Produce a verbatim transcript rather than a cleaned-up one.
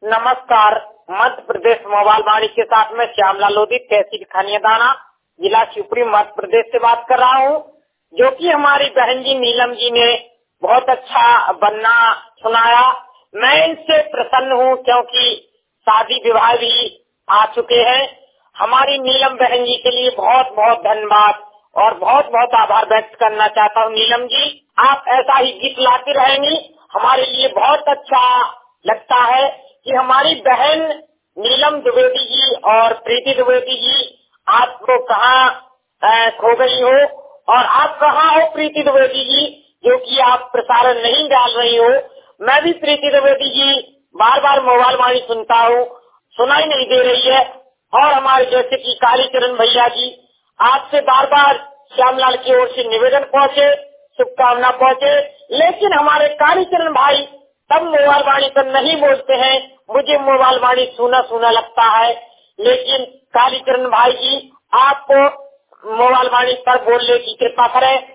नमस्कार। मध्य प्रदेश मोबाइल वाणी के साथ में श्यामलाल लोधी, तहसील खनियादाना, जिला शिवपुरी, मध्य प्रदेश से बात कर रहा हूँ। जो कि हमारी बहन जी नीलम जी ने बहुत अच्छा बनना सुनाया। मैं इनसे प्रसन्न हूँ क्योंकि शादी विवाह भी आ चुके हैं। हमारी नीलम बहन जी के लिए बहुत बहुत धन्यवाद और बहुत बहुत आभार व्यक्त करना चाहता हूँ। नीलम जी, आप ऐसा ही गीत लाती रहेंगी, हमारे लिए बहुत अच्छा लगता है कि हमारी बहन नीलम द्विवेदी जी और प्रीति द्विवेदी जी आपको कहाँ खो गई हो और आप कहाँ हो प्रीति द्विवेदी जी, जो कि आप प्रसारण नहीं डाल रही हो। मैं भी प्रीति द्विवेदी जी बार बार मोबाइल वाणी सुनता हूँ, सुनाई नहीं दे रही है। और हमारे जैसे कि कालीचरण भैया जी, आपसे बार बार श्यामलाल की ओर से निवेदन पहुँचे, शुभकामना पहुँचे, लेकिन हमारे कालीचरण भाई तब मोबाइल वाणी पर नहीं बोलते हैं। मुझे मोबाइल वाणी सुना सुना लगता है, लेकिन कालीचरण भाई जी आपको मोबाइल वाणी पर बोलने की कृपा करें।